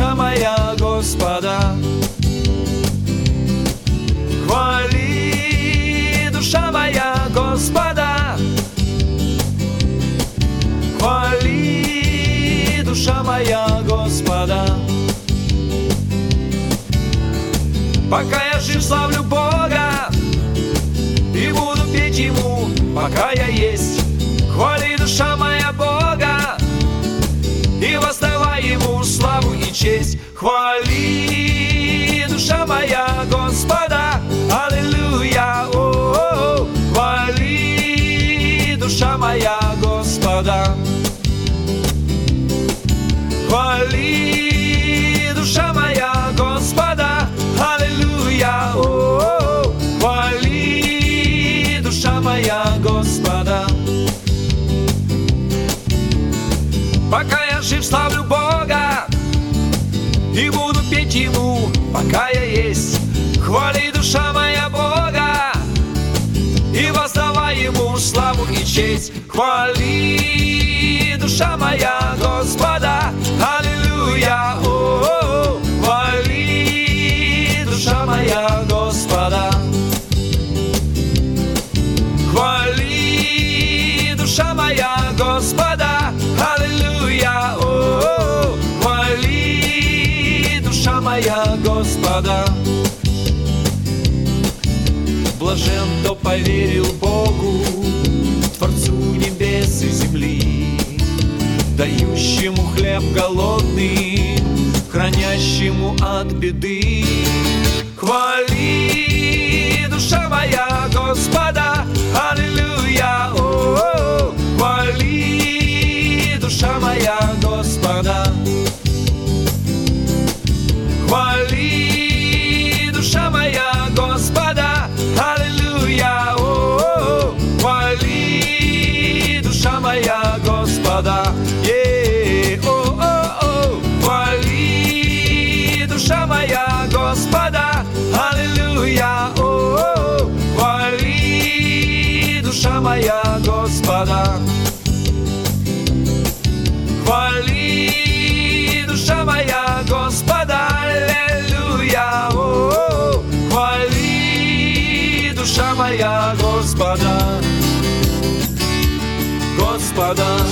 душа моя Господа. Хвали, душа моя Господа. Хвали, душа моя Господа. Пока я жив, славлю Бога и буду петь Ему, пока я есть. Хвали, душа моя Бога, и воздавай Ему славу и честь. Хвали, душа моя Господа. Аллилуйя. О-о-о. Хвали, душа моя Господа. Хвали, душа моя Господа. Аллилуйя. О-о-о. Хвали, душа моя Господа. Пока я жив, славлю Бога и буду петь Ему, пока я есть. Хвали, душа моя Бога, и воздавай Ему славу и честь. Хвали, душа моя Господа. Аллилуйя. О-о-о. Хвали, душа моя Господа. Хвали, душа моя Господа. Аллилуйя. О-о-о. Хвали, душа моя Господа. Блажен, кто поверил Богу, Творцу небес и земли, дающему хлеб голодным, хранящему от беды. Хвали, душа моя Господа. Аллилуйя. О-о-о. Хвали, душа моя Господа. Хвали, душа моя Господа. Аллилуйя. О-о-о. Хвали, душа моя Господа. О-о-о. Хвали, душа моя Господа. Аллилуйя. О-о-о. Хвали, душа моя Господа. Хвали, душа моя Господа. Аллилуйя. О-о-о. Хвали, душа моя Господа. Господа.